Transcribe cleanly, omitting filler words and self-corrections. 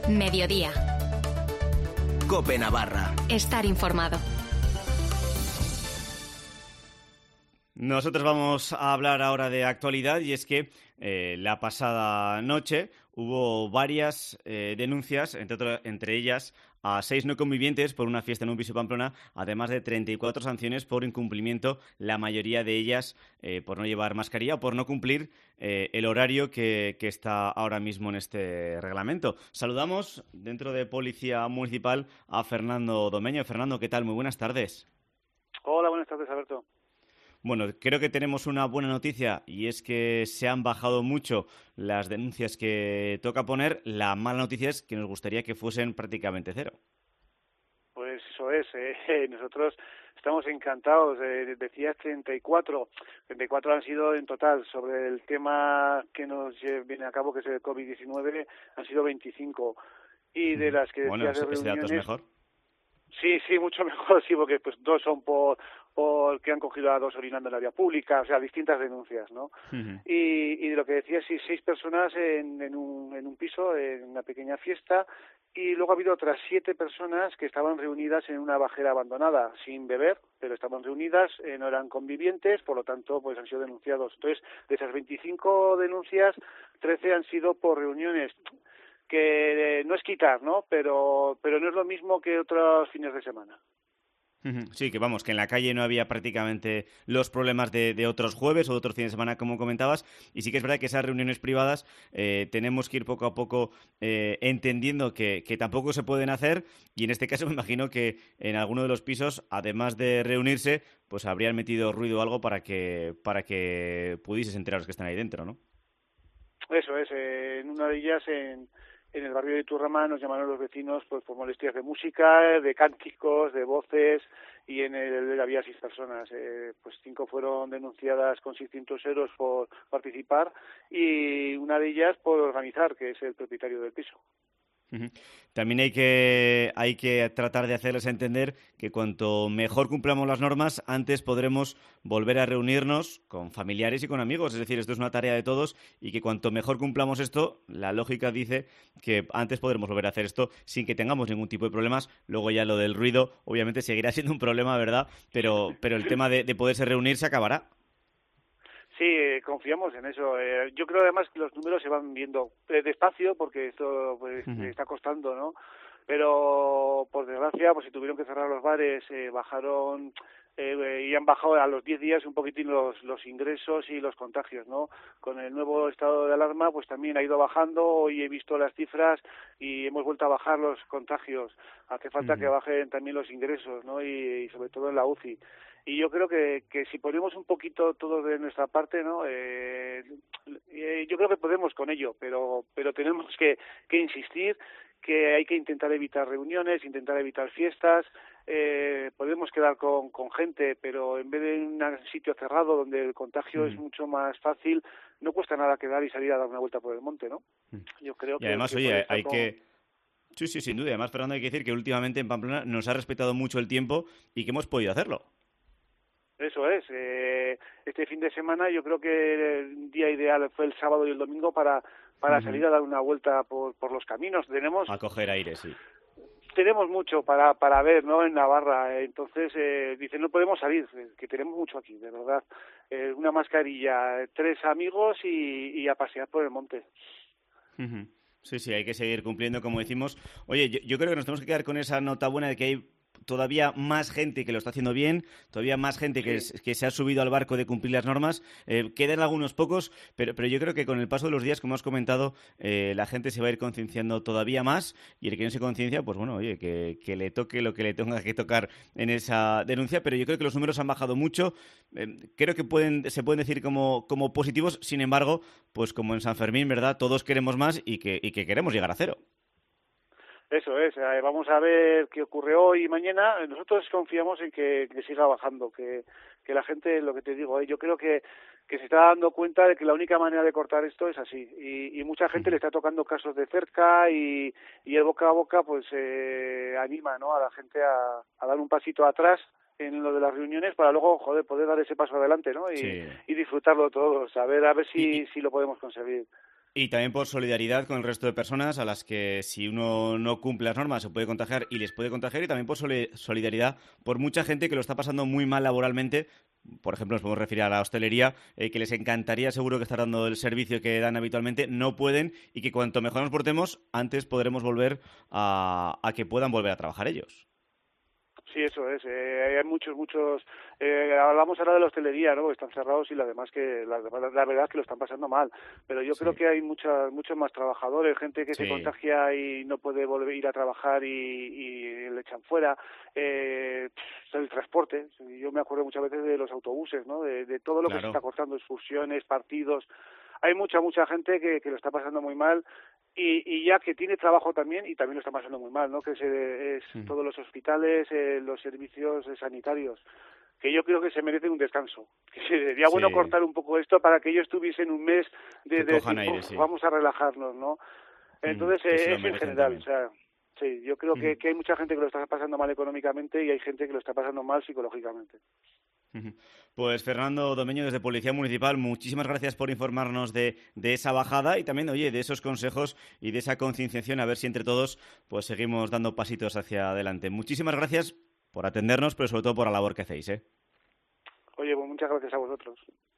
Mediodía. COPE Navarra. Estar informado. Nosotros vamos a hablar ahora de actualidad y es que la pasada noche hubo varias denuncias, entre ellas a 6 no convivientes por una fiesta en un piso de Pamplona, además de 34 sanciones por incumplimiento, la mayoría de ellas por no llevar mascarilla o por no cumplir el horario que está ahora mismo en este reglamento. Saludamos dentro de Policía Municipal a Fernando Domeño. Fernando, ¿qué tal? Muy buenas tardes. Hola, buenas tardes, Alberto. Bueno, creo que tenemos una buena noticia y es que se han bajado mucho las denuncias que toca poner. La mala noticia es que nos gustaría que fuesen prácticamente cero. Pues eso es. Nosotros estamos encantados. Decías 34 han sido en total. Sobre el tema que nos viene a cabo, que es el COVID-19, han sido 25. Y de las que decías de reuniones... ¿Ese dato es mejor? Sí, mucho mejor, sí, porque pues 2 son por que han cogido a 2 orinando en la vía pública, o sea, distintas denuncias, ¿no? Uh-huh. Y de lo que decía, sí, 6 personas en un piso, en una pequeña fiesta, y luego ha habido otras 7 personas que estaban reunidas en una bajera abandonada, sin beber, pero estaban reunidas, no eran convivientes, por lo tanto, pues han sido denunciados. Entonces, de esas 25 denuncias, 13 han sido por reuniones, que no es quitar, ¿no? Pero no es lo mismo que otros fines de semana. Sí, que vamos, que en la calle no había prácticamente los problemas de otros jueves o de otros fines de semana, como comentabas, y sí que es verdad que esas reuniones privadas tenemos que ir poco a poco entendiendo que tampoco se pueden hacer, y en este caso me imagino que en alguno de los pisos, además de reunirse, pues habrían metido ruido o algo para que pudieses enteraros que están ahí dentro, ¿no? Eso es, en una de ellas, en el barrio de Iturrama, nos llamaron los vecinos pues por molestias de música, de cánticos, de voces, y en el había 6 personas. Pues 5 fueron denunciadas con 600 euros por participar y una de ellas por organizar, que es el propietario del piso. También hay que tratar de hacerles entender que cuanto mejor cumplamos las normas, antes podremos volver a reunirnos con familiares y con amigos. Es decir, esto es una tarea de todos y que cuanto mejor cumplamos esto, la lógica dice que antes podremos volver a hacer esto sin que tengamos ningún tipo de problemas. Luego ya lo del ruido, obviamente seguirá siendo un problema, ¿verdad? Pero el tema de poderse reunir se acabará. Sí, confiamos en eso. Yo creo además que los números se van viendo despacio porque esto pues está costando, ¿no? Pero por desgracia, pues si tuvieron que cerrar los bares, bajaron y han bajado a los 10 días un poquitín los ingresos y los contagios, ¿no? Con el nuevo estado de alarma, pues también ha ido bajando. Hoy he visto las cifras y hemos vuelto a bajar los contagios. Hace falta que bajen también los ingresos, ¿no? Y sobre todo en la UCI. Y yo creo que si ponemos un poquito todo de nuestra parte, ¿no? Yo creo que podemos con ello, pero tenemos que insistir que hay que intentar evitar reuniones, intentar evitar fiestas. Podemos quedar con gente, pero en vez de en un sitio cerrado donde el contagio es mucho más fácil, no cuesta nada quedar y salir a dar una vuelta por el monte, ¿no? Yo creo que... Y además, oye, hay que... Sí, sin duda. Además, Fernando, hay que decir que últimamente en Pamplona nos ha respetado mucho el tiempo y que hemos podido hacerlo. Eso es. Este fin de semana yo creo que el día ideal fue el sábado y el domingo para salir a dar una vuelta por los caminos. A coger aire, sí. Tenemos mucho para ver, ¿no? En Navarra. Entonces, dicen, no podemos salir, que tenemos mucho aquí, de verdad. Una mascarilla, 3 amigos y a pasear por el monte. Sí, hay que seguir cumpliendo, como decimos. Oye, yo creo que nos tenemos que quedar con esa nota buena de que hay todavía más gente que lo está haciendo bien, todavía más gente que se ha subido al barco de cumplir las normas. Quedan algunos pocos, pero yo creo que con el paso de los días, como has comentado, la gente se va a ir concienciando todavía más, y el que no se conciencia, pues bueno, oye, que le toque lo que le tenga que tocar en esa denuncia. Pero yo creo que los números han bajado mucho. Creo que se pueden decir como positivos. Sin embargo, pues como en San Fermín, ¿verdad? Todos queremos más y que queremos llegar a cero. Eso es, vamos a ver qué ocurre hoy y mañana. Nosotros confiamos en que siga bajando, que la gente, lo que te digo, yo creo que se está dando cuenta de que la única manera de cortar esto es así, y mucha gente le está tocando casos de cerca, y el boca a boca pues anima, ¿no?, a la gente a dar un pasito atrás en lo de las reuniones para luego, poder dar ese paso adelante, ¿no? Y disfrutarlo todos, a ver si lo podemos conseguir. Y también por solidaridad con el resto de personas a las que si uno no cumple las normas se puede contagiar y les puede contagiar, y también por solidaridad por mucha gente que lo está pasando muy mal laboralmente. Por ejemplo, nos podemos referir a la hostelería, que les encantaría seguro que estar dando el servicio que dan habitualmente, no pueden, y que cuanto mejor nos portemos, antes podremos volver a que puedan volver a trabajar ellos. Sí, eso es. Hay muchos. Hablamos ahora de la hostelería, ¿no? Están cerrados y la verdad es que lo están pasando mal. Pero yo creo que hay muchos más trabajadores, gente que se contagia y no puede volver a ir a trabajar y le echan fuera. El transporte. Yo me acuerdo muchas veces de los autobuses, ¿no? De todo lo que se está cortando, excursiones, partidos. Hay mucha gente que lo está pasando muy mal. Y ya que tiene trabajo también, y también lo está pasando muy mal, ¿no? Que todos los hospitales, los servicios sanitarios, que yo creo que se merecen un descanso. Que sería bueno cortar un poco esto para que ellos tuviesen un mes de decir, aire, vamos a relajarnos, ¿no? Entonces, es en general, también. O sea, sí, yo creo que hay mucha gente que lo está pasando mal económicamente y hay gente que lo está pasando mal psicológicamente. Pues Fernando Domeño, desde Policía Municipal, muchísimas gracias por informarnos de esa bajada y también, oye, de esos consejos y de esa concienciación, a ver si entre todos pues seguimos dando pasitos hacia adelante. Muchísimas gracias por atendernos, pero sobre todo por la labor que hacéis, ¿eh? Oye, pues muchas gracias a vosotros.